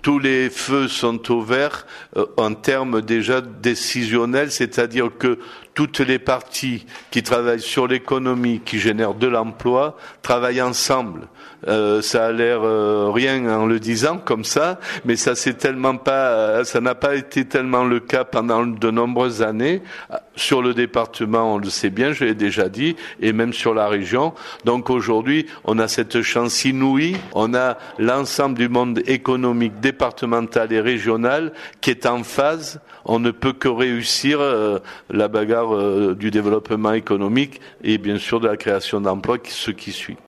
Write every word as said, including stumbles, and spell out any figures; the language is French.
tous les feux sont au vert euh, en termes déjà décisionnels, c'est-à-dire que toutes les parties qui travaillent sur l'économie, qui génèrent de l'emploi, travaillent ensemble. Euh, ça a l'air euh, rien en le disant comme ça, mais ça c'est tellement pas, ça n'a pas été tellement le cas pendant de nombreuses années. Sur le département, on le sait bien, je l'ai déjà dit, et même sur la région. Donc aujourd'hui, on a cette chance inouïe. On a l'ensemble du monde économique départemental et régional qui est en phase. On ne peut que réussir euh, la bagarre euh, du développement économique et bien sûr de la création d'emplois, ce qui suit.